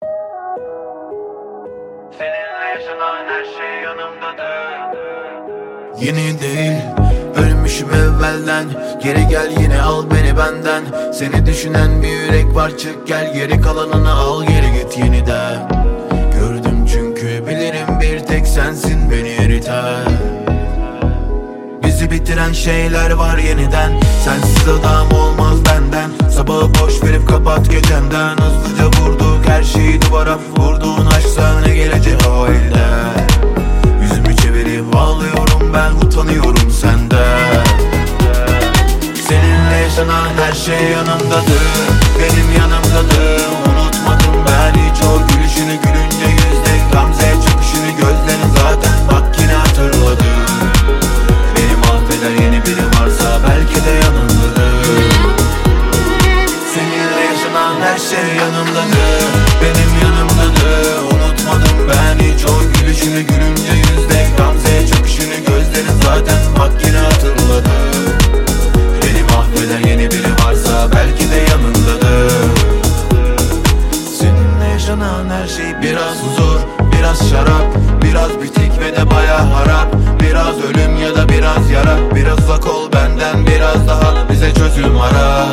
Seninle yaşanan her şey yanımdadır. Yeni değil, ölmüşüm evvelden. Geri gel yine al beni benden. Seni düşünen bir yürek var, çık gel. Geri kalanını al, geri git yeniden. Gördüm çünkü bilirim bir tek sensin beni eriten. Bizi bitiren şeyler var yeniden. Sensiz adam olmaz benden. Sabahı boş verip kapat gecenden. Hızlıca vurduk her şeyi duvara. Vurduğun aşksa ne gelecek o elden. Yüzümü çevirip ağlıyorum ben, utanıyorum senden. Seninle yaşanan her şey yanımdadır. Benim yanımdadır. Unutmadım ben hiç o gülüşünü, gülünce yüzde gamze çöküşünü. Gözlerin zaten bak yine hatırladım. Beni mahveder yeni biri varsa belki de yanımdadır. Seninle yaşanan her şey yanımdadır. Benim yanımdadır. Unutmadım ben hiç o gülüşünü, gülünce yüzde gamze çöküşünü. Gözlerin zaten bak yine hatırladım. Beni mahveder yeni biri varsa belki de yanındadır. Seninle yaşanan her şey biraz huzur, biraz şarap, biraz bitik ve de baya harap. Biraz ölüm ya da biraz yara. Biraz uzak ol benden, biraz daha bize çözüm ara.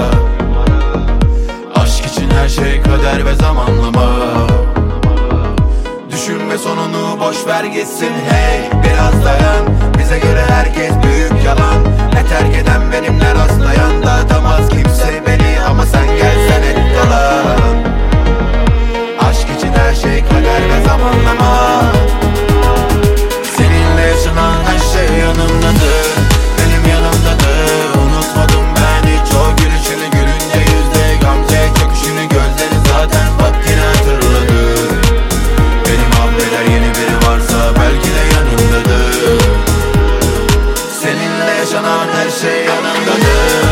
Aşk için her şey kader ve zamanlama. Düşünme sonunu, boş ver gitsin hey. Biraz dayan, bize göre herkes büyük yalan. Ne terk eden benim ne rastlayan. Dağıtamaz kimse beni ama sen gelsen hep kalan. Aşk için her şey kader ve zamanlama. Seninle yaşanan her şey yanımdadır. Benim yanımdadır. Unutmadım ben hiç o gülüşünü, gülünce yüzde gamze çöküşünü. Gözleri zaten bak yine hatırladım. Beni mahveder yeni biri varsa belki de yanımdadır. Seninle yaşanan her şey yanımdadır.